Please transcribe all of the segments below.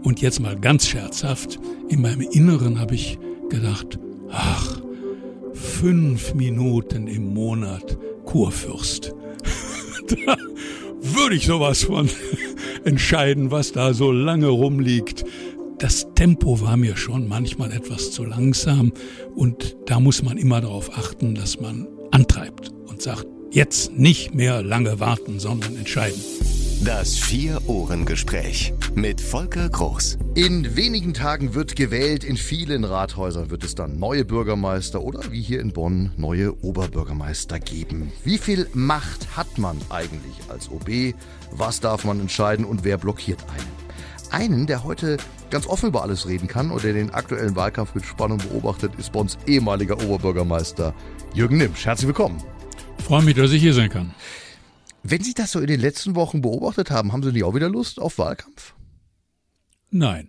Und jetzt mal ganz scherzhaft, in meinem Inneren habe ich gedacht, 5 Minuten im Monat Kurfürst. Da würde ich sowas von entscheiden, was da so lange rumliegt. Das Tempo war mir schon manchmal etwas zu langsam und da muss man immer darauf achten, dass man antreibt und sagt, jetzt nicht mehr lange warten, sondern entscheiden. Das Vier-Ohren-Gespräch mit Volker Groß. In wenigen Tagen wird gewählt. In vielen Rathäusern wird es dann neue Bürgermeister oder wie hier in Bonn neue Oberbürgermeister geben. Wie viel Macht hat man eigentlich als OB? Was darf man entscheiden und wer blockiert einen? Der heute ganz offen über alles reden kann und der den aktuellen Wahlkampf mit Spannung beobachtet, ist Bonns ehemaliger Oberbürgermeister Jürgen Nimpsch. Herzlich willkommen. Ich freue mich, dass ich hier sein kann. Wenn Sie das so in den letzten Wochen beobachtet haben, haben Sie nicht auch wieder Lust auf Wahlkampf? Nein.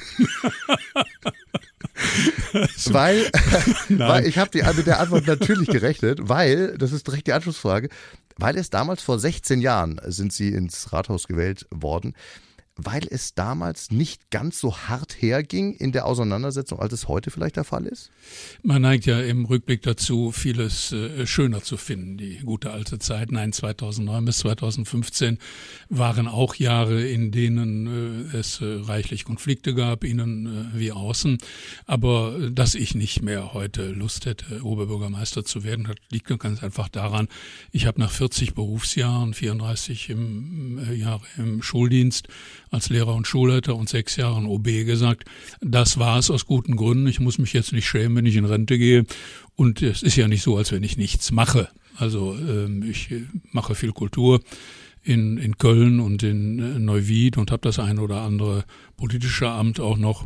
Weil ich habe mit der Antwort natürlich gerechnet, weil, das ist direkt die Anschlussfrage, weil es damals vor 16 Jahren sind Sie ins Rathaus gewählt worden, weil es damals nicht ganz so hart herging in der Auseinandersetzung, als es heute vielleicht der Fall ist? Man neigt ja im Rückblick dazu, vieles schöner zu finden, die gute alte Zeit. Nein, 2009 bis 2015 waren auch Jahre, in denen es reichlich Konflikte gab, innen wie außen. Aber dass ich nicht mehr heute Lust hätte, Oberbürgermeister zu werden, das liegt ganz einfach daran, ich habe nach 40 Berufsjahren, 34 Jahre im Schuldienst, als Lehrer und Schulleiter und 6 Jahren OB gesagt, das war es aus guten Gründen. Ich muss mich jetzt nicht schämen, wenn ich in Rente gehe. Und es ist ja nicht so, als wenn ich nichts mache. Also ich mache viel Kultur in Köln und in Neuwied und habe das ein oder andere politische Amt auch noch.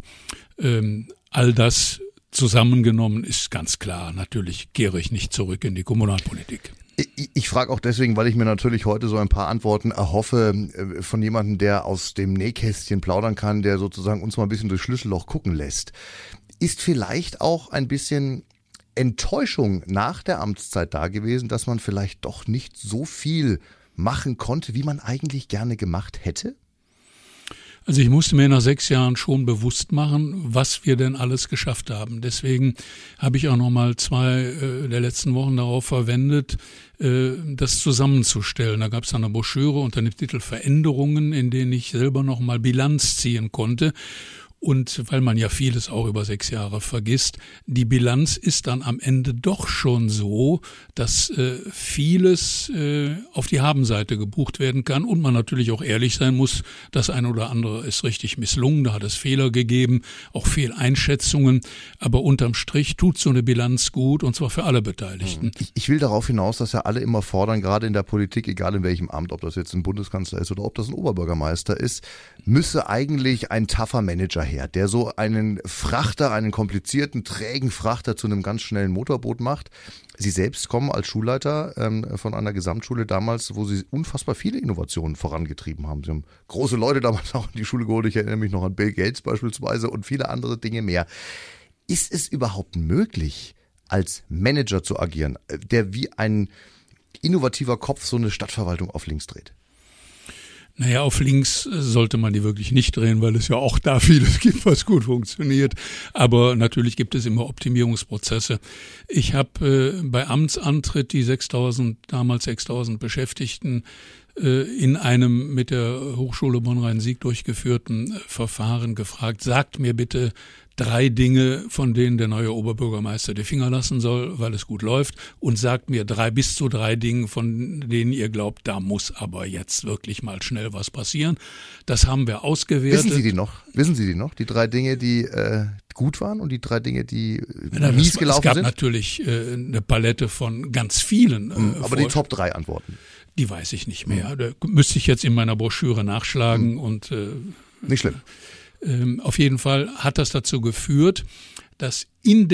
All das zusammengenommen ist ganz klar. Natürlich kehre ich nicht zurück in die Kommunalpolitik. Ich frage auch deswegen, weil ich mir natürlich heute so ein paar Antworten erhoffe von jemandem, der aus dem Nähkästchen plaudern kann, der sozusagen uns mal ein bisschen durchs Schlüsselloch gucken lässt. Ist vielleicht auch ein bisschen Enttäuschung nach der Amtszeit da gewesen, dass man vielleicht doch nicht so viel machen konnte, wie man eigentlich gerne gemacht hätte? Also ich musste mir nach 6 Jahren schon bewusst machen, was wir denn alles geschafft haben. Deswegen habe ich auch noch mal 2 der letzten Wochen darauf verwendet, das zusammenzustellen. Da gab es eine Broschüre unter dem Titel Veränderungen, in denen ich selber noch mal Bilanz ziehen konnte. Und weil man ja vieles auch über 6 Jahre vergisst, die Bilanz ist dann am Ende doch schon so, dass vieles auf die Habenseite gebucht werden kann und man natürlich auch ehrlich sein muss, das ein oder andere ist richtig misslungen, da hat es Fehler gegeben, auch Fehleinschätzungen, aber unterm Strich tut so eine Bilanz gut und zwar für alle Beteiligten. Ich will darauf hinaus, dass ja alle immer fordern, gerade in der Politik, egal in welchem Amt, ob das jetzt ein Bundeskanzler ist oder ob das ein Oberbürgermeister ist, müsse eigentlich ein tougher Manager her, der so einen Frachter, einen komplizierten, trägen Frachter zu einem ganz schnellen Motorboot macht. Sie selbst kommen als Schulleiter von einer Gesamtschule damals, wo Sie unfassbar viele Innovationen vorangetrieben haben. Sie haben große Leute damals auch in die Schule geholt. Ich erinnere mich noch an Bill Gates beispielsweise und viele andere Dinge mehr. Ist es überhaupt möglich, als Manager zu agieren, der wie ein innovativer Kopf so eine Stadtverwaltung auf links dreht? Naja, auf links sollte man die wirklich nicht drehen, weil es ja auch da vieles gibt, was gut funktioniert. Aber natürlich gibt es immer Optimierungsprozesse. Ich habe bei Amtsantritt die damals 6.000 Beschäftigten in einem mit der Hochschule Bonn-Rhein-Sieg durchgeführten Verfahren gefragt, sagt mir bitte 3 Dinge, von denen der neue Oberbürgermeister die Finger lassen soll, weil es gut läuft, und sagt mir bis zu 3 Dinge, von denen ihr glaubt, da muss aber jetzt wirklich mal schnell was passieren. Das haben wir ausgewertet. Wissen Sie die noch? Die 3 Dinge, die gut waren und die 3 Dinge, die mies gelaufen sind? Es gab natürlich eine Palette von ganz vielen. Aber die Top 3 Antworten? Die weiß ich nicht mehr. Da müsste ich jetzt in meiner Broschüre nachschlagen und nicht schlimm. Auf jeden Fall hat das dazu geführt, dass in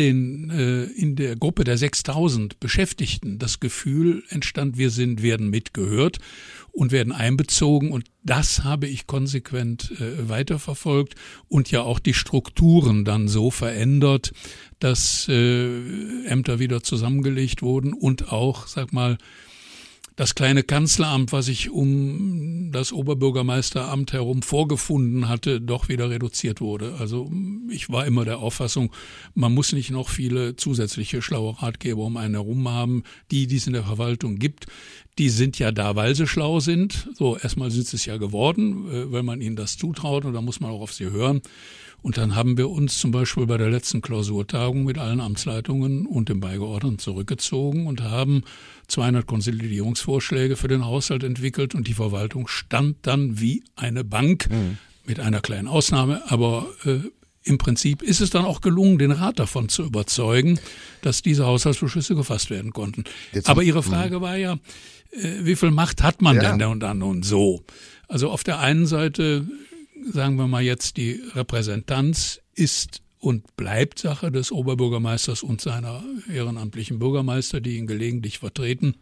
der Gruppe der 6.000 Beschäftigten das Gefühl entstand, wir werden mitgehört und werden einbezogen, und das habe ich konsequent weiterverfolgt und ja auch die Strukturen dann so verändert, dass Ämter wieder zusammengelegt wurden und auch, das kleine Kanzleramt, was sich um das Oberbürgermeisteramt herum vorgefunden hatte, doch wieder reduziert wurde. Also ich war immer der Auffassung, man muss nicht noch viele zusätzliche schlaue Ratgeber um einen herum haben, die es in der Verwaltung gibt. Die sind ja da, weil sie schlau sind. So, erstmal sind sie es ja geworden, weil man ihnen das zutraut, und da muss man auch auf sie hören. Und dann haben wir uns zum Beispiel bei der letzten Klausurtagung mit allen Amtsleitungen und dem Beigeordneten zurückgezogen und haben 200 Konsolidierungsvorschläge für den Haushalt entwickelt, und die Verwaltung stand dann wie eine Bank, mit einer kleinen Ausnahme, aber im Prinzip ist es dann auch gelungen, den Rat davon zu überzeugen, dass diese Haushaltsbeschlüsse gefasst werden konnten. Aber Ihre Frage war ja, wie viel Macht hat man denn da und dann und so? Also auf der einen Seite, sagen wir mal jetzt, die Repräsentanz ist und bleibt Sache des Oberbürgermeisters und seiner ehrenamtlichen Bürgermeister, die ihn gelegentlich vertreten.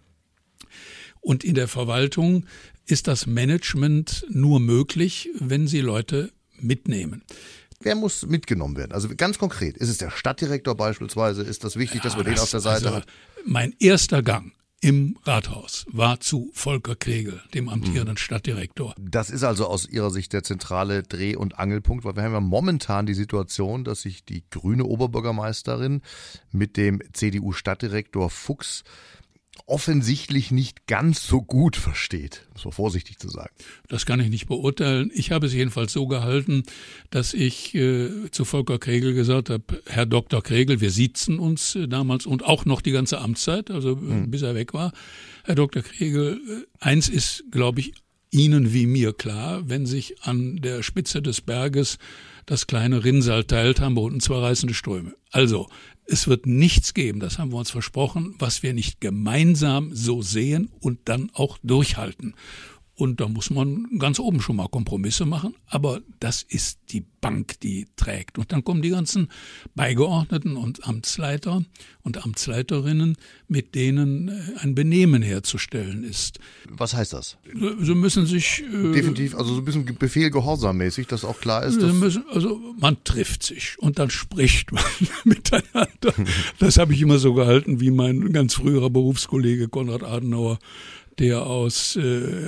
Und in der Verwaltung ist das Management nur möglich, wenn Sie Leute mitnehmen. Wer muss mitgenommen werden? Also ganz konkret, ist es der Stadtdirektor beispielsweise? Ist das wichtig, dass man den auf der Seite hat? Mein erster Gang im Rathaus war zu Volker Kregel, dem amtierenden Stadtdirektor. Das ist also aus Ihrer Sicht der zentrale Dreh- und Angelpunkt, weil wir haben ja momentan die Situation, dass sich die grüne Oberbürgermeisterin mit dem CDU-Stadtdirektor Fuchs offensichtlich nicht ganz so gut versteht, so vorsichtig zu sagen. Das kann ich nicht beurteilen. Ich habe es jedenfalls so gehalten, dass ich zu Volker Kregel gesagt habe, Herr Dr. Kregel, wir siezen uns damals und auch noch die ganze Amtszeit, also bis er weg war. Herr Dr. Kregel, eins ist, glaube ich, Ihnen wie mir klar, wenn sich an der Spitze des Berges das kleine Rinnsal teilt, haben wir unten 2 reißende Ströme. Also, es wird nichts geben, das haben wir uns versprochen, was wir nicht gemeinsam so sehen und dann auch durchhalten. Und da muss man ganz oben schon mal Kompromisse machen, aber das ist die Bank, die trägt. Und dann kommen die ganzen Beigeordneten und Amtsleiter und Amtsleiterinnen, mit denen ein Benehmen herzustellen ist. Was heißt das? Sie müssen sich... Definitiv, also so ein bisschen Befehl-Gehorsam-mäßig, dass auch klar ist, also man trifft sich und dann spricht man miteinander. Das habe ich immer so gehalten, wie mein ganz früherer Berufskollege Konrad Adenauer, der aus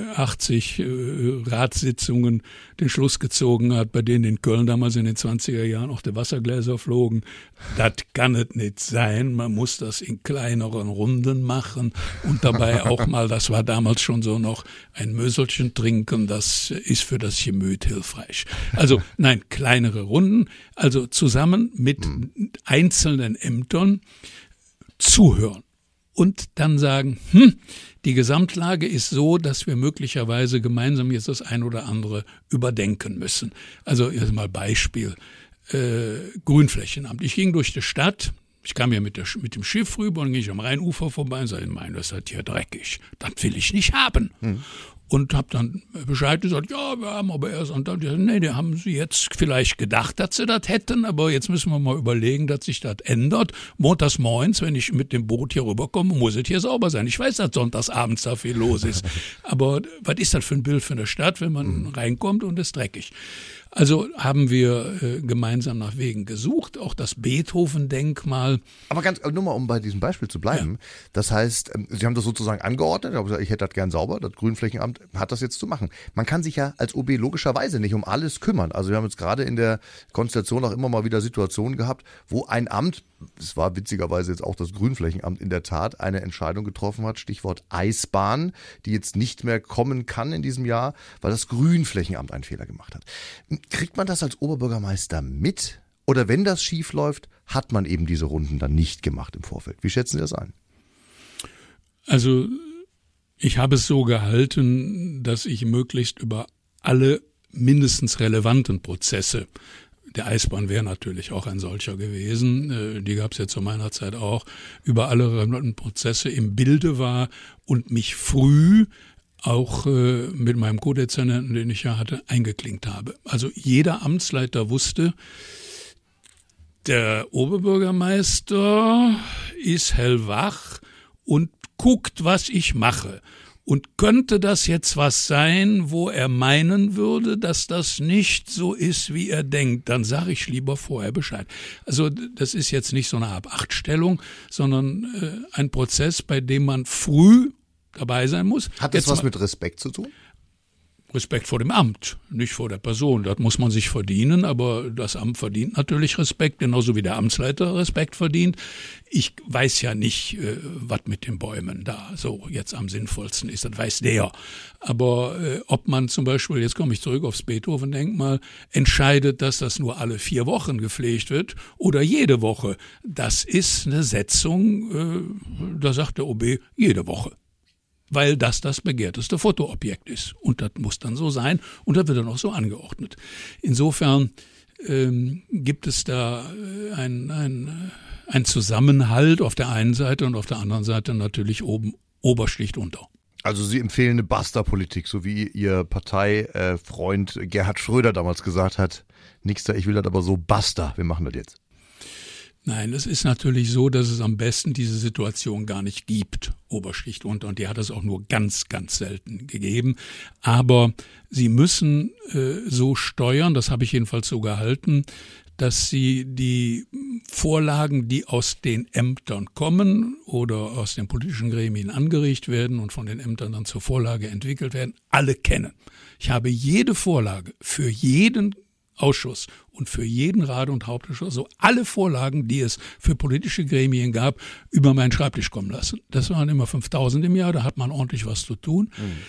80 Ratssitzungen den Schluss gezogen hat, bei denen in Köln damals in den 20er Jahren auch die Wassergläser flogen. Das kann es nicht sein, man muss das in kleineren Runden machen und dabei auch mal, das war damals schon so noch, ein Möselchen trinken, das ist für das Gemüt hilfreich. Also nein, kleinere Runden, also zusammen mit einzelnen Ämtern zuhören. Und dann sagen, die Gesamtlage ist so, dass wir möglicherweise gemeinsam jetzt das ein oder andere überdenken müssen. Also jetzt mal Beispiel, Grünflächenamt. Ich ging durch die Stadt, ich kam ja mit dem Schiff rüber und ging am Rheinufer vorbei und sagte, mein, das ist hier dreckig, das will ich nicht haben. Und habe dann Bescheid gesagt, ja, wir haben aber erst, und dann, nee, die haben sie jetzt vielleicht gedacht, dass sie das hätten, aber jetzt müssen wir mal überlegen, dass sich das ändert. Montags morgens, wenn ich mit dem Boot hier rüberkomme, muss es hier sauber sein. Ich weiß, dass sonntags abends da viel los ist. Aber was ist das für ein Bild für eine Stadt, wenn man reinkommt und es ist dreckig? Also haben wir gemeinsam nach Wegen gesucht, auch das Beethoven-Denkmal. Aber nur mal, um bei diesem Beispiel zu bleiben, das heißt, Sie haben das sozusagen angeordnet, ich hätte das gern sauber, das Grünflächenamt hat das jetzt zu machen. Man kann sich ja als OB logischerweise nicht um alles kümmern. Also wir haben jetzt gerade in der Konstellation auch immer mal wieder Situationen gehabt, wo ein Amt, es war witzigerweise jetzt auch das Grünflächenamt in der Tat, eine Entscheidung getroffen hat, Stichwort Eisbahn, die jetzt nicht mehr kommen kann in diesem Jahr, weil das Grünflächenamt einen Fehler gemacht hat. Kriegt man das als Oberbürgermeister mit? Oder wenn das schief läuft, hat man eben diese Runden dann nicht gemacht im Vorfeld? Wie schätzen Sie das ein? Also ich habe es so gehalten, dass ich möglichst über alle mindestens relevanten Prozesse, der Eisbahn wäre natürlich auch ein solcher gewesen, die gab es ja zu meiner Zeit auch, über alle relevanten Prozesse im Bilde war und mich früh auch mit meinem Co-Dezernenten, den ich ja hatte, eingeklinkt habe. Also jeder Amtsleiter wusste, der Oberbürgermeister ist hellwach und guckt, was ich mache. Und könnte das jetzt was sein, wo er meinen würde, dass das nicht so ist, wie er denkt, dann sage ich lieber vorher Bescheid. Also das ist jetzt nicht so eine Ab-8-Stellung, sondern ein Prozess, bei dem man früh dabei sein muss. Hat das was mit Respekt zu tun? Respekt vor dem Amt, nicht vor der Person. Das muss man sich verdienen, aber das Amt verdient natürlich Respekt, genauso wie der Amtsleiter Respekt verdient. Ich weiß ja nicht, was mit den Bäumen da so jetzt am sinnvollsten ist, das weiß der. Aber ob man zum Beispiel, jetzt komme ich zurück aufs Beethoven-Denkmal, entscheidet, dass das nur alle 4 Wochen gepflegt wird oder jede Woche, das ist eine Setzung, da sagt der OB, jede Woche. Weil das begehrteste Fotoobjekt ist. Und das muss dann so sein und das wird dann auch so angeordnet. Insofern gibt es da ein Zusammenhalt auf der einen Seite und auf der anderen Seite natürlich Oberschlicht unter. Also Sie empfehlen eine Basta-Politik, so wie Ihr Parteifreund Gerhard Schröder damals gesagt hat, nix da, ich will das aber so, basta, wir machen das jetzt. Nein, es ist natürlich so, dass es am besten diese Situation gar nicht gibt, Oberschlicht unter, und die hat es auch nur ganz, ganz selten gegeben. Aber Sie müssen so steuern, das habe ich jedenfalls so gehalten, dass Sie die Vorlagen, die aus den Ämtern kommen oder aus den politischen Gremien angeregt werden und von den Ämtern dann zur Vorlage entwickelt werden, alle kennen. Ich habe jede Vorlage für jeden Ausschuss und für jeden Rat- und Hauptausschuss, so alle Vorlagen, die es für politische Gremien gab, über meinen Schreibtisch kommen lassen. Das waren immer 5.000 im Jahr, da hat man ordentlich was zu tun.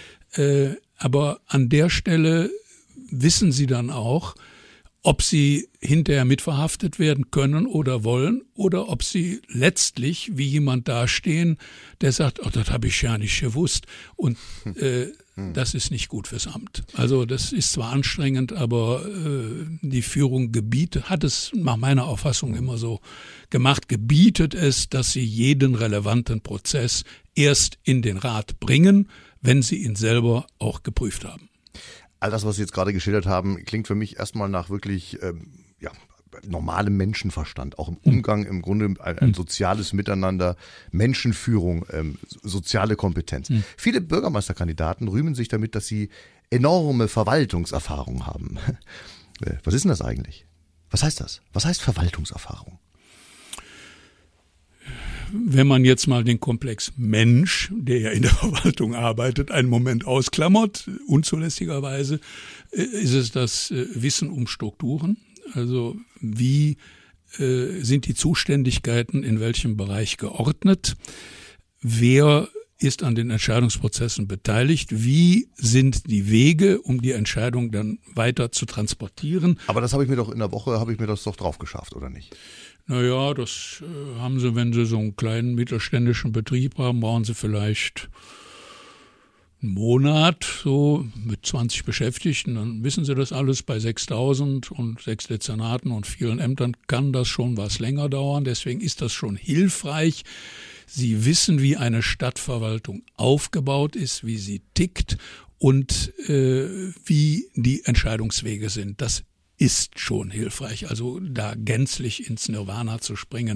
Aber an der Stelle wissen Sie dann auch, ob Sie hinterher mitverhaftet werden können oder wollen oder ob Sie letztlich wie jemand dastehen, der sagt, oh, das habe ich ja nicht gewusst und das ist nicht gut fürs Amt. Also das ist zwar anstrengend, aber die Führung hat es nach meiner Auffassung immer so gemacht, gebietet es, dass Sie jeden relevanten Prozess erst in den Rat bringen, wenn Sie ihn selber auch geprüft haben. All das, was Sie jetzt gerade geschildert haben, klingt für mich erstmal nach wirklich normalem Menschenverstand, auch im Umgang, im Grunde ein soziales Miteinander, Menschenführung, soziale Kompetenz. Viele Bürgermeisterkandidaten rühmen sich damit, dass sie enorme Verwaltungserfahrung haben. Was ist denn das eigentlich? Was heißt das? Was heißt Verwaltungserfahrung? Wenn man jetzt mal den Komplex Mensch, der ja in der Verwaltung arbeitet, einen Moment ausklammert, unzulässigerweise, ist es das Wissen um Strukturen. Also wie sind die Zuständigkeiten in welchem Bereich geordnet? Wer ist an den Entscheidungsprozessen beteiligt? Wie sind die Wege, um die Entscheidung dann weiter zu transportieren? Aber das habe ich mir doch in der Woche, das doch drauf geschafft, oder nicht? Naja, das haben Sie, wenn Sie so einen kleinen mittelständischen Betrieb haben, brauchen Sie vielleicht einen Monat, so mit 20 Beschäftigten, dann wissen Sie das alles. Bei 6.000 und 6 Dezernaten und vielen Ämtern kann das schon was länger dauern. Deswegen ist das schon hilfreich. Sie wissen, wie eine Stadtverwaltung aufgebaut ist, wie sie tickt und wie die Entscheidungswege sind. Das ist schon hilfreich. Also da gänzlich ins Nirvana zu springen,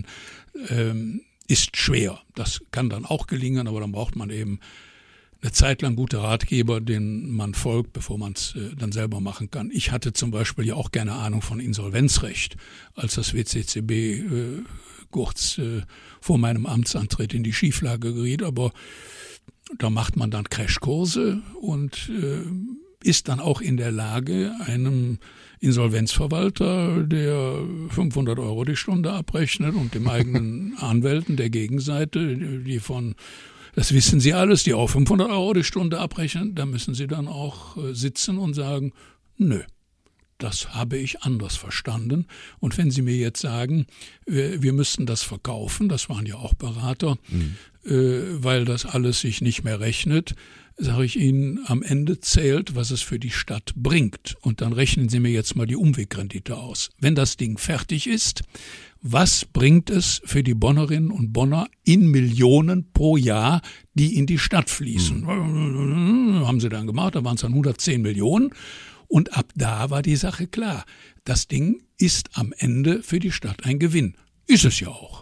ist schwer. Das kann dann auch gelingen, aber dann braucht man eben eine Zeit lang gute Ratgeber, denen man folgt, bevor man es dann selber machen kann. Ich hatte zum Beispiel ja auch gerne Ahnung von Insolvenzrecht, als das WCCB kurz vor meinem Amtsantritt in die Schieflage geriet, aber da macht man dann Crashkurse und ist dann auch in der Lage, einem Insolvenzverwalter, der 500 € die Stunde abrechnet und dem eigenen Anwälten der Gegenseite, das wissen Sie alles, die auch 500 € die Stunde abrechnen, da müssen Sie dann auch sitzen und sagen, nö, das habe ich anders verstanden. Und wenn Sie mir jetzt sagen, wir müssten das verkaufen, das waren ja auch Berater, weil das alles sich nicht mehr rechnet, sage ich Ihnen, am Ende zählt, was es für die Stadt bringt. Und dann rechnen Sie mir jetzt mal die Umwegrendite aus. Wenn das Ding fertig ist, was bringt es für die Bonnerinnen und Bonner in Millionen pro Jahr, die in die Stadt fließen? Haben Sie dann gemacht, da waren es dann 110 Millionen. Und ab da war die Sache klar. Das Ding ist am Ende für die Stadt ein Gewinn. Ist es ja auch.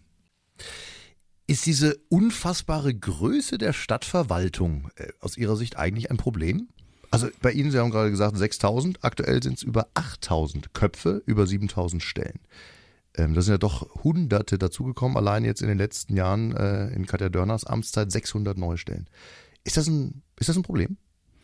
Ist diese unfassbare Größe der Stadtverwaltung aus Ihrer Sicht eigentlich ein Problem? Also bei Ihnen, Sie haben gerade gesagt 6.000, aktuell sind es über 8.000 Köpfe, über 7.000 Stellen. Da sind ja doch Hunderte dazugekommen, allein jetzt in den letzten Jahren in Katja Dörners Amtszeit 600 neue Stellen. Ist das ein Problem?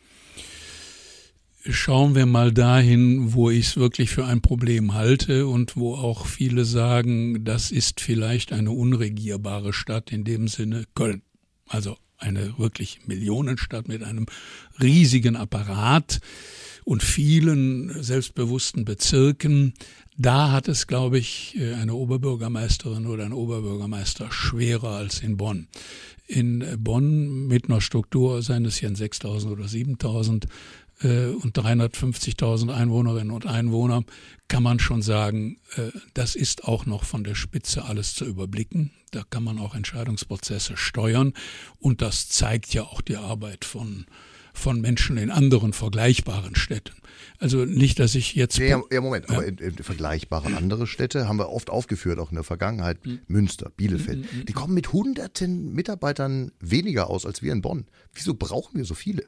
Schauen wir mal dahin, wo ich es wirklich für ein Problem halte und wo auch viele sagen, das ist vielleicht eine unregierbare Stadt, in dem Sinne Köln. Also eine wirklich Millionenstadt mit einem riesigen Apparat und vielen selbstbewussten Bezirken. Da hat es, glaube ich, eine Oberbürgermeisterin oder ein Oberbürgermeister schwerer als in Bonn. In Bonn mit einer Struktur, seien es hier 6.000 oder 7.000 und 350.000 Einwohnerinnen und Einwohner, kann man schon sagen, das ist auch noch von der Spitze alles zu überblicken. Da kann man auch Entscheidungsprozesse steuern und das zeigt ja auch die Arbeit von Menschen in anderen vergleichbaren Städten. Also nicht, dass ich jetzt... Ja, Moment, aber in vergleichbare andere Städte haben wir oft aufgeführt, auch in der Vergangenheit, Münster, Bielefeld. Die kommen mit hunderten Mitarbeitern weniger aus als wir in Bonn. Wieso brauchen wir so viele?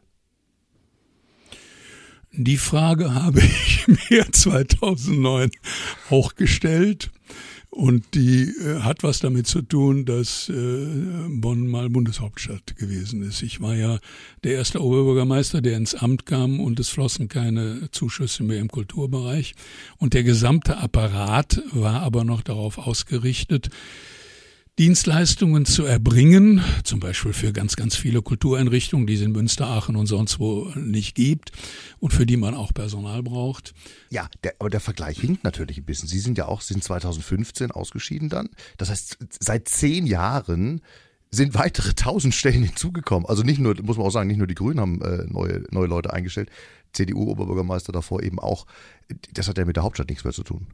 Die Frage habe ich mir 2009 auch gestellt und die hat was damit zu tun, dass Bonn mal Bundeshauptstadt gewesen ist. Ich war ja der erste Oberbürgermeister, der ins Amt kam und es flossen keine Zuschüsse mehr im Kulturbereich und der gesamte Apparat war aber noch darauf ausgerichtet, Dienstleistungen zu erbringen, zum Beispiel für ganz, ganz viele Kultureinrichtungen, die es in Münster, Aachen und sonst wo nicht gibt und für die man auch Personal braucht. Ja, aber der Vergleich hinkt natürlich ein bisschen. Sie sind 2015 ausgeschieden dann. Das heißt, seit 10 Jahren sind weitere 1000 Stellen hinzugekommen. Also nicht nur, muss man auch sagen, nicht nur die Grünen haben neue Leute eingestellt, CDU-Oberbürgermeister davor eben auch. Das hat ja mit der Hauptstadt nichts mehr zu tun.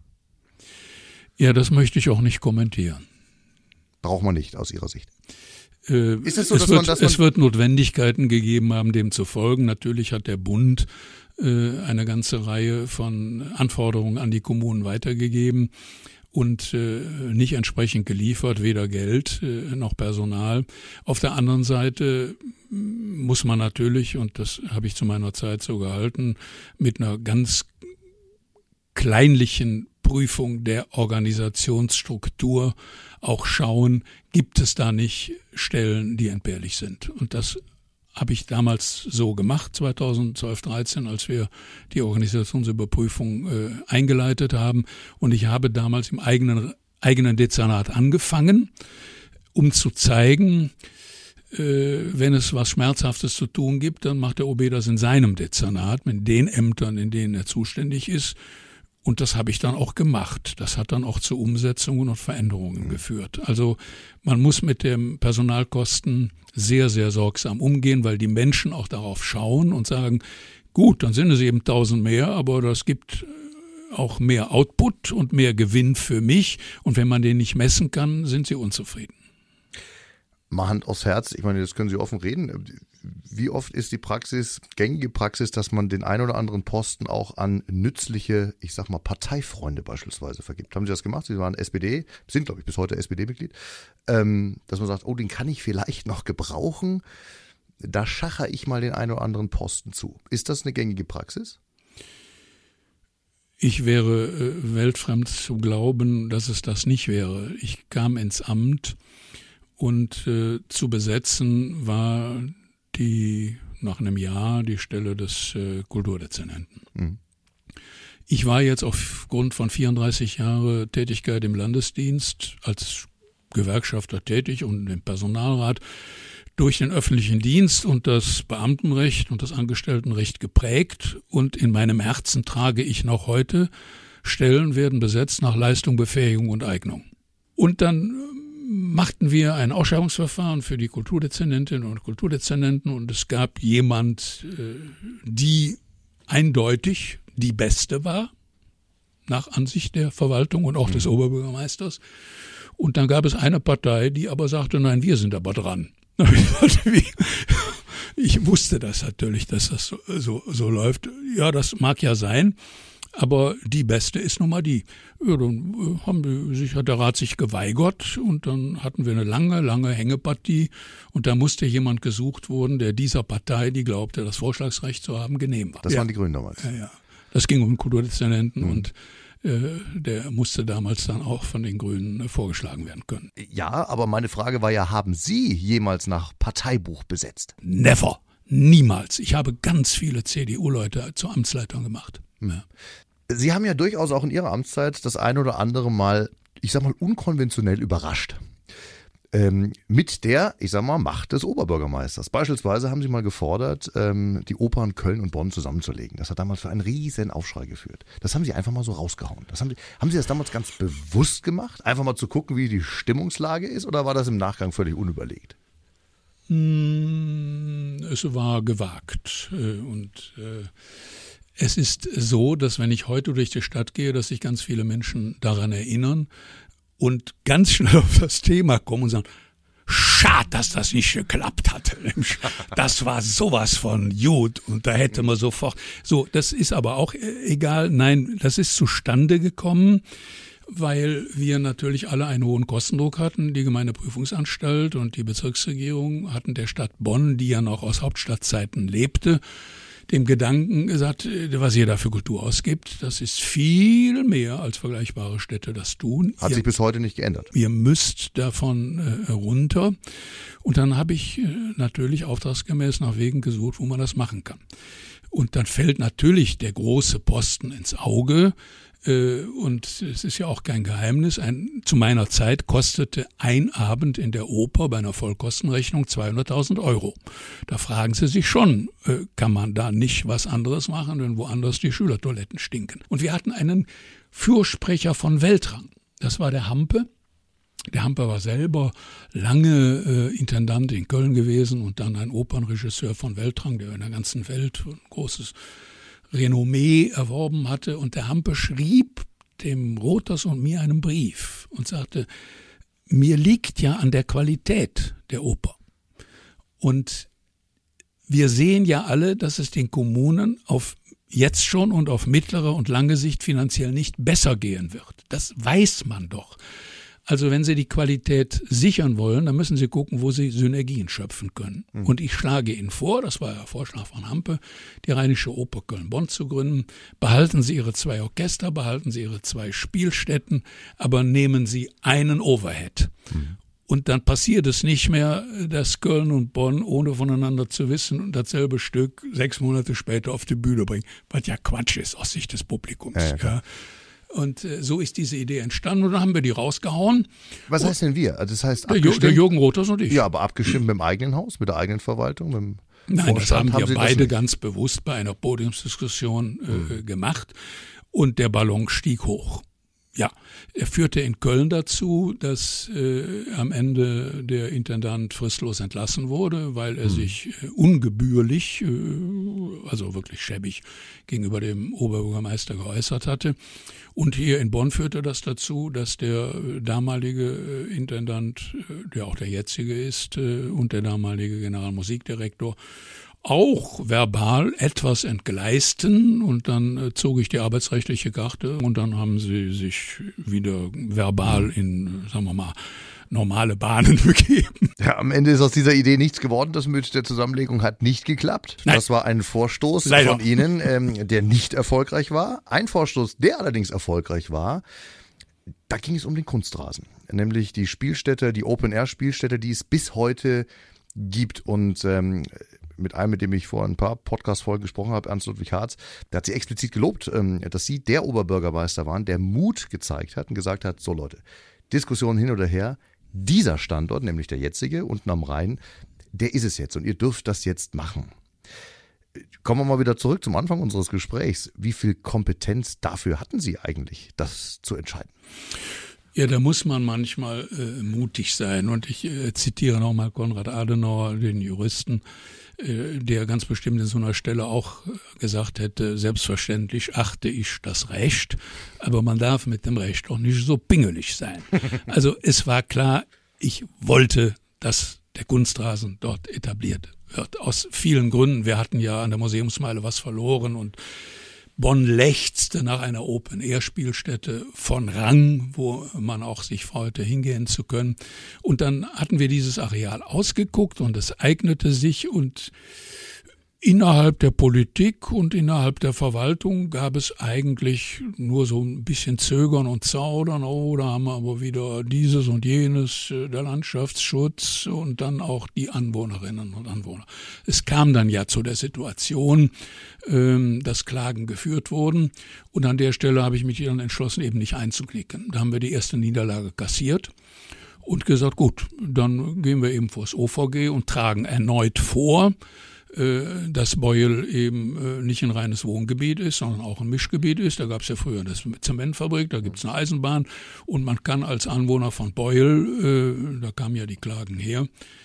Ja, das möchte ich auch nicht kommentieren. Braucht man nicht aus Ihrer Sicht. Ist es so, es wird Notwendigkeiten gegeben haben, dem zu folgen. Natürlich hat der Bund eine ganze Reihe von Anforderungen an die Kommunen weitergegeben und nicht entsprechend geliefert, weder Geld noch Personal. Auf der anderen Seite muss man natürlich, und das habe ich zu meiner Zeit so gehalten, mit einer ganz kleinlichen Prüfung der Organisationsstruktur auch schauen, gibt es da nicht Stellen, die entbehrlich sind. Und das habe ich damals so gemacht, 2012, 2013, als wir die Organisationsüberprüfung eingeleitet haben. Und ich habe damals im eigenen Dezernat angefangen, um zu zeigen, wenn es was Schmerzhaftes zu tun gibt, dann macht der OB das in seinem Dezernat, mit den Ämtern, in denen er zuständig ist. Und das habe ich dann auch gemacht. Das hat dann auch zu Umsetzungen und Veränderungen geführt. Also man muss mit den Personalkosten sehr, sehr sorgsam umgehen, weil die Menschen auch darauf schauen und sagen, gut, dann sind es eben 1000 mehr, aber das gibt auch mehr Output und mehr Gewinn für mich. Und wenn man den nicht messen kann, sind sie unzufrieden. Mal Hand aufs Herz, ich meine, das können Sie offen reden. Wie oft ist die gängige Praxis, dass man den einen oder anderen Posten auch an nützliche, ich sag mal, Parteifreunde beispielsweise vergibt? Haben Sie das gemacht? Sie waren sind, glaube ich, bis heute SPD-Mitglied. Dass man sagt, oh, den kann ich vielleicht noch gebrauchen. Da schachere ich mal den einen oder anderen Posten zu. Ist das eine gängige Praxis? Ich wäre weltfremd zu glauben, dass es das nicht wäre. Ich kam ins Amt und zu besetzen war nach einem Jahr die Stelle des Kulturdezernenten. Mhm. Ich war jetzt aufgrund von 34 Jahren Tätigkeit im Landesdienst als Gewerkschafter tätig und im Personalrat durch den öffentlichen Dienst und das Beamtenrecht und das Angestelltenrecht geprägt. Und in meinem Herzen trage ich noch heute, Stellen werden besetzt nach Leistung, Befähigung und Eignung. Und dann machten wir ein Ausschreibungsverfahren für die Kulturdezernentinnen und Kulturdezernenten und es gab jemand, die eindeutig die Beste war, nach Ansicht der Verwaltung und auch des Oberbürgermeisters. Und dann gab es eine Partei, die aber sagte, nein, wir sind aber dran. Ich wusste das natürlich, dass das so läuft. Ja, das mag ja sein. Aber die Beste ist nun mal die. Ja, dann hat der Rat sich geweigert und dann hatten wir eine lange Hängepartie und da musste jemand gesucht werden, der dieser Partei, die glaubte, das Vorschlagsrecht zu haben, genehm war. Das waren die Grünen damals. Ja. Das ging um den Kulturdezernenten und Der musste damals dann auch von den Grünen vorgeschlagen werden können. Ja, aber meine Frage war ja, haben Sie jemals nach Parteibuch besetzt? Never. Niemals. Ich habe ganz viele CDU-Leute zur Amtsleitung gemacht. Ja. Sie haben ja durchaus auch in Ihrer Amtszeit das ein oder andere Mal, ich sag mal, unkonventionell überrascht. Mit der, ich sag mal, Macht des Oberbürgermeisters. Beispielsweise haben Sie mal gefordert, die Opern Köln und Bonn zusammenzulegen. Das hat damals für einen riesen Aufschrei geführt. Das haben Sie einfach mal so rausgehauen. Haben Sie das damals ganz bewusst gemacht? Einfach mal zu gucken, wie die Stimmungslage ist? Oder war das im Nachgang völlig unüberlegt? Es war gewagt. Und es ist so, dass wenn ich heute durch die Stadt gehe, dass sich ganz viele Menschen daran erinnern, und ganz schnell auf das Thema kommen und sagen, schade, dass das nicht geklappt hat. Das war sowas von gut und da hätte man sofort. So, das ist aber auch egal. Nein, das ist zustande gekommen, weil wir natürlich alle einen hohen Kostendruck hatten. Die Gemeindeprüfungsanstalt und die Bezirksregierung hatten der Stadt Bonn, die ja noch aus Hauptstadtzeiten lebte, dem Gedanken gesagt, was ihr da für Kultur ausgibt, das ist viel mehr als vergleichbare Städte das tun. Hat sich bis heute nicht geändert. Ihr müsst davon runter. Und dann habe ich natürlich auftragsgemäß nach Wegen gesucht, wo man das machen kann. Und dann fällt natürlich der große Posten ins Auge. Und es ist ja auch kein Geheimnis, zu meiner Zeit kostete ein Abend in der Oper bei einer Vollkostenrechnung 200.000 €. Da fragen Sie sich schon, kann man da nicht was anderes machen, wenn woanders die Schülertoiletten stinken. Und wir hatten einen Fürsprecher von Weltrang, das war der Hampe. Der Hampe war selber lange Intendant in Köln gewesen und dann ein Opernregisseur von Weltrang, der in der ganzen Welt ein großes Renommee erworben hatte. Und der Hampe schrieb dem Rothers und mir einen Brief und sagte, mir liegt ja an der Qualität der Oper. Und wir sehen ja alle, dass es den Kommunen auf jetzt schon und auf mittlere und lange Sicht finanziell nicht besser gehen wird. Das weiß man doch. Also wenn Sie die Qualität sichern wollen, dann müssen Sie gucken, wo Sie Synergien schöpfen können. Und ich schlage Ihnen vor, das war der Vorschlag von Hampe, die Rheinische Oper Köln-Bonn zu gründen. Behalten Sie Ihre 2 Orchester, behalten Sie Ihre 2 Spielstätten, aber nehmen Sie einen Overhead. Und dann passiert es nicht mehr, dass Köln und Bonn, ohne voneinander zu wissen, dasselbe Stück 6 Monate später auf die Bühne bringen, was ja Quatsch ist aus Sicht des Publikums. Ja. Und so ist diese Idee entstanden und dann haben wir die rausgehauen. Was heißt denn wir? Also das heißt der Jürgen Rothers und ich. Ja, aber abgestimmt mit dem eigenen Haus, mit der eigenen Verwaltung? Mit dem Nein, Vorstand, das haben wir beide ganz bewusst bei einer Podiumsdiskussion gemacht und der Ballon stieg hoch. Ja, er führte in Köln dazu, dass am Ende der Intendant fristlos entlassen wurde, weil er sich ungebührlich, also wirklich schäbig, gegenüber dem Oberbürgermeister geäußert hatte. Und hier in Bonn führte das dazu, dass der damalige Intendant, der auch der jetzige ist, und der damalige Generalmusikdirektor auch verbal etwas entgleisten und dann zog ich die arbeitsrechtliche Karte und dann haben sie sich wieder verbal in, sagen wir mal, normale Bahnen begeben. Ja, am Ende ist aus dieser Idee nichts geworden. Das mit der Zusammenlegung hat nicht geklappt. Nein. Das war ein Vorstoß Leider. von Ihnen, der nicht erfolgreich war. Ein Vorstoß, der allerdings erfolgreich war, da ging es um den Kunstrasen. Nämlich die Spielstätte, die Open-Air-Spielstätte, die es bis heute gibt und mit einem, mit dem ich vor ein paar Podcast-Folgen gesprochen habe, Ernst Ludwig Harz, der hat sie explizit gelobt, dass sie der Oberbürgermeister waren, der Mut gezeigt hat und gesagt hat, so Leute, Diskussion hin oder her, dieser Standort, nämlich der jetzige, unten am Rhein, der ist es jetzt und ihr dürft das jetzt machen. Kommen wir mal wieder zurück zum Anfang unseres Gesprächs. Wie viel Kompetenz dafür hatten Sie eigentlich, das zu entscheiden? Ja, da muss man manchmal mutig sein. Und ich zitiere nochmal Konrad Adenauer, den Juristen, der ganz bestimmt in so einer Stelle auch gesagt hätte, selbstverständlich achte ich das Recht, aber man darf mit dem Recht auch nicht so pingelig sein. Also es war klar, ich wollte, dass der Kunstrasen dort etabliert wird. Aus vielen Gründen. Wir hatten ja an der Museumsmeile was verloren und Bonn lechzte nach einer Open-Air-Spielstätte von Rang, wo man auch sich freute, hingehen zu können. Und dann hatten wir dieses Areal ausgeguckt und es eignete sich und Innerhalb der Politik und innerhalb der Verwaltung gab es eigentlich nur so ein bisschen Zögern und Zaudern. Oh, da haben wir aber wieder dieses und jenes, der Landschaftsschutz und dann auch die Anwohnerinnen und Anwohner. Es kam dann ja zu der Situation, dass Klagen geführt wurden. Und an der Stelle habe ich mich dann entschlossen, eben nicht einzuknicken. Da haben wir die erste Niederlage kassiert und gesagt, gut, dann gehen wir eben vor das OVG und tragen erneut vor, dass Beuel eben nicht ein reines Wohngebiet ist, sondern auch ein Mischgebiet ist. Da gab es ja früher eine Zementfabrik, da gibt es eine Eisenbahn und man kann als Anwohner von Beuel, da kamen ja die Klagen her,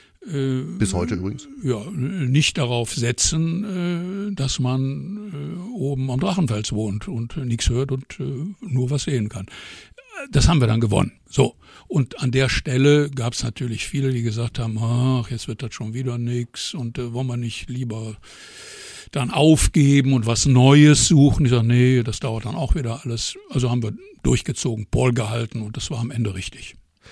bis heute übrigens, ja, nicht darauf setzen, dass man oben am Drachenfels wohnt und nichts hört und nur was sehen kann. Das haben wir dann gewonnen. So. Und an der Stelle gab es natürlich viele, die gesagt haben, ach, jetzt wird das schon wieder nix und wollen wir nicht lieber dann aufgeben und was Neues suchen. Ich sage, nee, das dauert dann auch wieder alles. Also haben wir durchgezogen, Paul gehalten und das war am Ende richtig.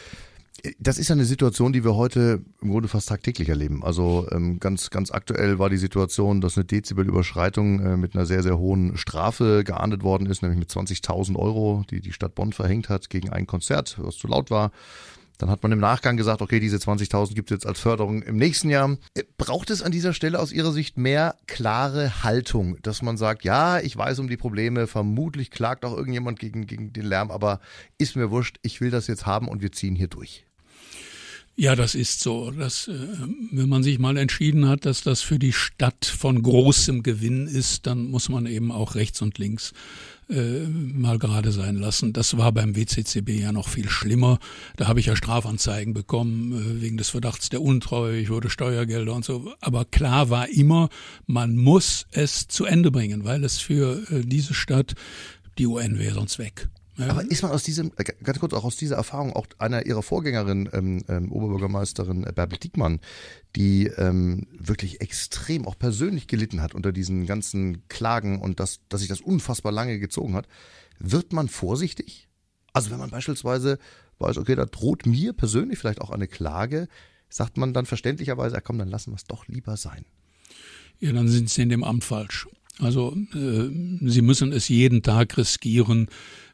Das ist ja eine Situation, die wir heute im Grunde fast tagtäglich erleben. Also ganz aktuell war die Situation, dass eine Dezibelüberschreitung mit einer sehr, sehr hohen Strafe geahndet worden ist, nämlich mit 20.000 €, die die Stadt Bonn verhängt hat gegen ein Konzert, was zu laut war. Dann hat man im Nachgang gesagt, okay, diese 20.000 gibt es jetzt als Förderung im nächsten Jahr. Braucht es an dieser Stelle aus Ihrer Sicht mehr klare Haltung, dass man sagt, ja, ich weiß um die Probleme, vermutlich klagt auch irgendjemand gegen den Lärm, aber ist mir wurscht, ich will das jetzt haben und wir ziehen hier durch? Ja, das ist so. Wenn man sich mal entschieden hat, dass das für die Stadt von großem Gewinn ist, dann muss man eben auch rechts und links mal gerade sein lassen. Das war beim WCCB ja noch viel schlimmer. Da habe ich ja Strafanzeigen bekommen wegen des Verdachts der Untreue, ich würde Steuergelder und so. Aber klar war immer, man muss es zu Ende bringen, weil es für diese Stadt, die UN wäre sonst weg. Ja. Aber ist man aus diesem, ganz kurz auch aus dieser Erfahrung, auch einer ihrer Vorgängerin, Oberbürgermeisterin Bärbel Diekmann, die wirklich extrem auch persönlich gelitten hat unter diesen ganzen Klagen und dass sich das unfassbar lange gezogen hat, wird man vorsichtig? Also wenn man beispielsweise weiß, okay, da droht mir persönlich vielleicht auch eine Klage, sagt man dann verständlicherweise, komm, dann lassen wir es doch lieber sein. Ja, dann sind Sie in dem Amt falsch. Also Sie müssen es jeden Tag riskieren,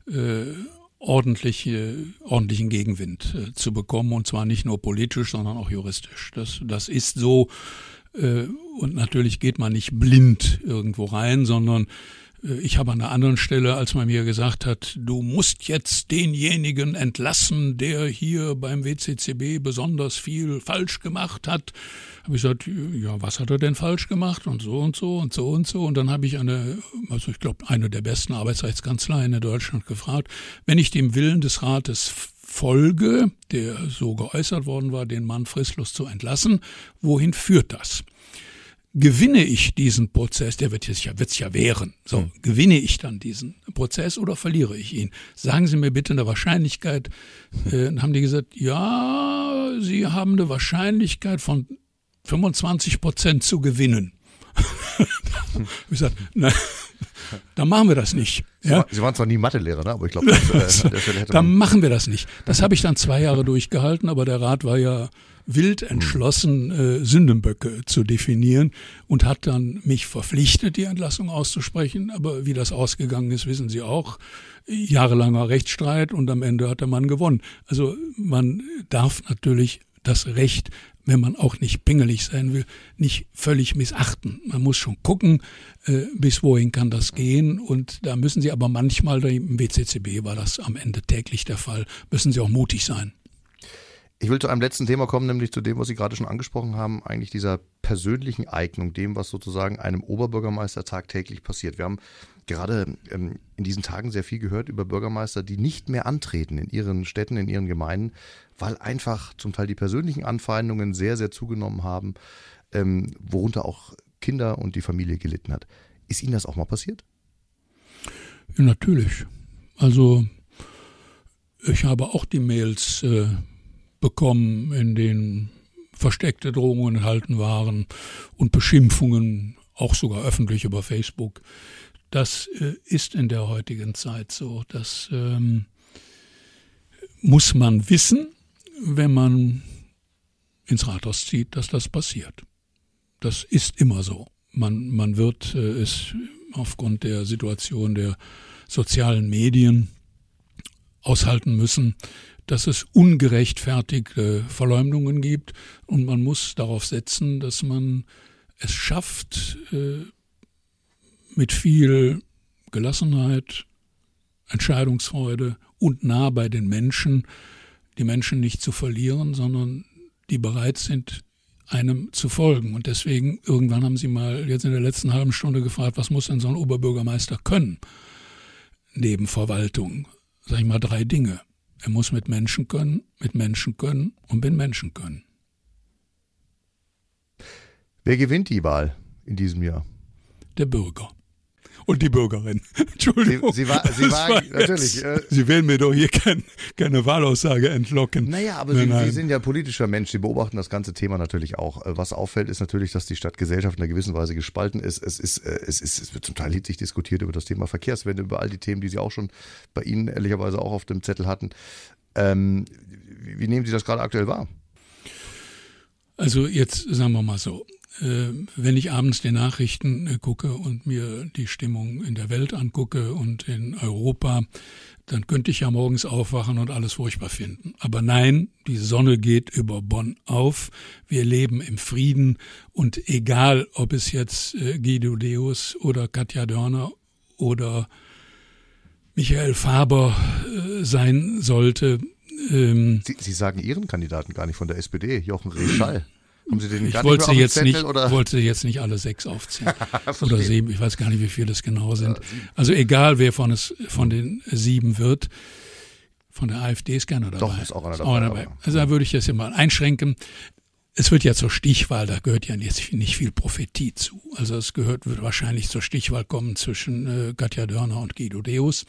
ordentlichen Gegenwind zu bekommen, und zwar nicht nur politisch, sondern auch juristisch. Das ist so, und natürlich geht man nicht blind irgendwo rein, sondern ich habe an einer anderen Stelle, als man mir gesagt hat, du musst jetzt denjenigen entlassen, der hier beim WCCB besonders viel falsch gemacht hat, habe ich gesagt, ja, was hat er denn falsch gemacht und so und so und so und so. Und dann habe ich eine der besten Arbeitsrechtskanzleien in Deutschland gefragt, wenn ich dem Willen des Rates folge, der so geäußert worden war, den Mann fristlos zu entlassen, wohin führt das? Gewinne ich diesen Prozess, der wird sich ja wehren. So, gewinne ich dann diesen Prozess oder verliere ich ihn? Sagen Sie mir bitte eine Wahrscheinlichkeit. Dann haben die gesagt, ja, Sie haben eine Wahrscheinlichkeit von 25% zu gewinnen. Ich gesagt, nein, dann machen wir das nicht. Ja? Sie waren zwar nie Mathelehrer, ne? Aber ich glaube, dann machen wir das nicht. Das habe ich dann 2 Jahre durchgehalten, aber der Rat war ja wild entschlossen, Sündenböcke zu definieren und hat dann mich verpflichtet, die Entlassung auszusprechen. Aber wie das ausgegangen ist, wissen Sie auch. Jahrelanger Rechtsstreit und am Ende hat der Mann gewonnen. Also man darf natürlich das Recht, wenn man auch nicht pingelig sein will, nicht völlig missachten. Man muss schon gucken, bis wohin kann das gehen. Und da müssen Sie aber manchmal, im WCCB war das am Ende täglich der Fall, müssen Sie auch mutig sein. Ich will zu einem letzten Thema kommen, nämlich zu dem, was Sie gerade schon angesprochen haben, eigentlich dieser persönlichen Eignung, dem, was sozusagen einem Oberbürgermeister tagtäglich passiert. Wir haben gerade in diesen Tagen sehr viel gehört über Bürgermeister, die nicht mehr antreten in ihren Städten, in ihren Gemeinden, weil einfach zum Teil die persönlichen Anfeindungen sehr, sehr zugenommen haben, worunter auch Kinder und die Familie gelitten hat. Ist Ihnen das auch mal passiert? Ja, natürlich. Also ich habe auch die Mails bekommen, in denen versteckte Drohungen enthalten waren und Beschimpfungen, auch sogar öffentlich über Facebook. Das ist in der heutigen Zeit so. Das muss man wissen, wenn man ins Rathaus zieht, dass das passiert. Das ist immer so. Man wird es aufgrund der Situation der sozialen Medien aushalten müssen, dass es ungerechtfertigte Verleumdungen gibt, und man muss darauf setzen, dass man es schafft, mit viel Gelassenheit, Entscheidungsfreude und nah bei den Menschen, die Menschen nicht zu verlieren, sondern die bereit sind, einem zu folgen. Und deswegen, irgendwann haben Sie mal jetzt in der letzten halben Stunde gefragt, was muss denn so ein Oberbürgermeister können? Neben Verwaltung, sage ich mal, 3 Dinge. Er muss mit Menschen können und mit Menschen können. Wer gewinnt die Wahl in diesem Jahr? Der Bürger. Und die Bürgerin. Entschuldigung. Sie wagen, natürlich. Sie werden mir doch hier keine Wahlaussage entlocken. Naja, aber Sie sind ja politischer Mensch. Sie beobachten das ganze Thema natürlich auch. Was auffällt, ist natürlich, dass die Stadtgesellschaft in einer gewissen Weise gespalten ist. Es wird zum Teil hitzig diskutiert über das Thema Verkehrswende, über all die Themen, die Sie auch schon bei Ihnen ehrlicherweise auch auf dem Zettel hatten. Wie nehmen Sie das gerade aktuell wahr? Also jetzt sagen wir mal so. Wenn ich abends die Nachrichten gucke und mir die Stimmung in der Welt angucke und in Europa, dann könnte ich ja morgens aufwachen und alles furchtbar finden. Aber nein, die Sonne geht über Bonn auf. Wir leben im Frieden, und egal, ob es jetzt Guido Deus oder Katja Dörner oder Michael Faber sein sollte. Sie sagen Ihren Kandidaten gar nicht von der SPD, Jochen Reh-Schall. Ich wollte jetzt nicht alle 6 aufzählen. Oder 7, ich weiß gar nicht, wie viele es genau sind. Also egal, wer von den 7 wird, von der AfD ist gerne dabei. Doch, ist auch einer dabei. Also da würde ich das ja mal einschränken. Es wird ja zur Stichwahl, da gehört ja jetzt nicht viel Prophetie zu. Also es wird wahrscheinlich zur Stichwahl kommen zwischen Katja Dörner und Guido Deus.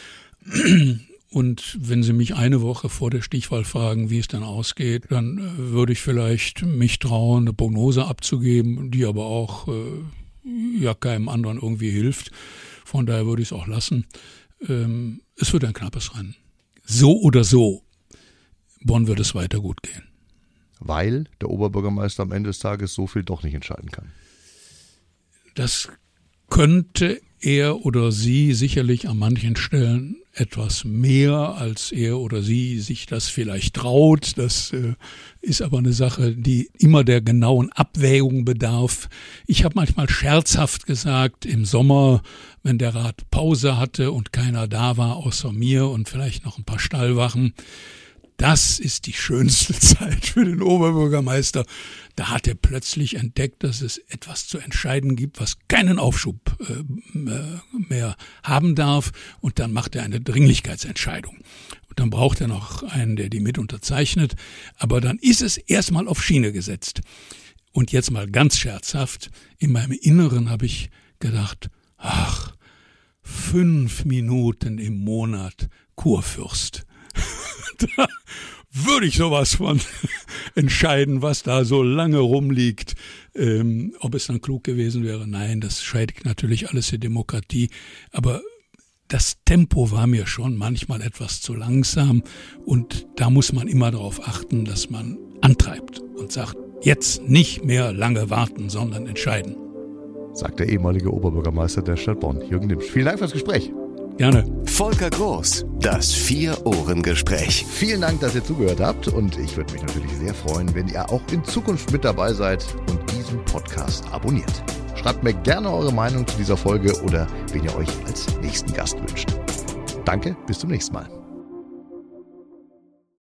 Und wenn Sie mich eine Woche vor der Stichwahl fragen, wie es dann ausgeht, dann würde ich vielleicht mich trauen, eine Prognose abzugeben, die aber auch keinem anderen irgendwie hilft. Von daher würde ich es auch lassen. Es wird ein knappes Rennen. So oder so, Bonn wird es weiter gut gehen. Weil der Oberbürgermeister am Ende des Tages so viel doch nicht entscheiden kann. Das könnte er oder sie sicherlich an manchen Stellen etwas mehr, als er oder sie sich das vielleicht traut. Das ist aber eine Sache, die immer der genauen Abwägung bedarf. Ich habe manchmal scherzhaft gesagt, im Sommer, wenn der Rat Pause hatte und keiner da war außer mir und vielleicht noch ein paar Stallwachen, das ist die schönste Zeit für den Oberbürgermeister. Da hat er plötzlich entdeckt, dass es etwas zu entscheiden gibt, was keinen Aufschub mehr haben darf. Und dann macht er eine Dringlichkeitsentscheidung. Und dann braucht er noch einen, der die mit unterzeichnet. Aber dann ist es erstmal auf Schiene gesetzt. Und jetzt mal ganz scherzhaft, in meinem Inneren habe ich gedacht, 5 Minuten im Monat Kurfürst. Da würde ich sowas von entscheiden, was da so lange rumliegt. Ob es dann klug gewesen wäre? Nein, das schädigt natürlich alles die Demokratie. Aber das Tempo war mir schon manchmal etwas zu langsam. Und da muss man immer darauf achten, dass man antreibt und sagt, jetzt nicht mehr lange warten, sondern entscheiden. Sagt der ehemalige Oberbürgermeister der Stadt Bonn, Jürgen Dimsch. Vielen Dank fürs Gespräch. Gerne. Volker Groß, das Vier-Ohren-Gespräch. Vielen Dank, dass ihr zugehört habt, und ich würde mich natürlich sehr freuen, wenn ihr auch in Zukunft mit dabei seid und diesen Podcast abonniert. Schreibt mir gerne eure Meinung zu dieser Folge oder wen ihr euch als nächsten Gast wünscht. Danke, bis zum nächsten Mal.